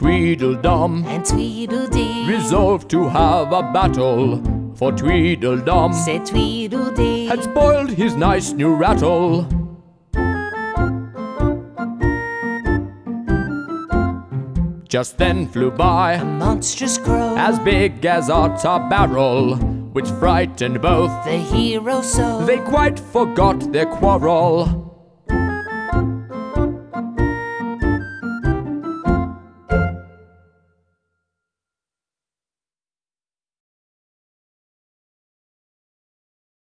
Tweedledum and Tweedledee resolved to have a battle, for Tweedledum said Tweedledee had spoiled his nice new rattle. Just then flew by a monstrous crow, as big as a barrel, which frightened both the hero so. they quite forgot their quarrel.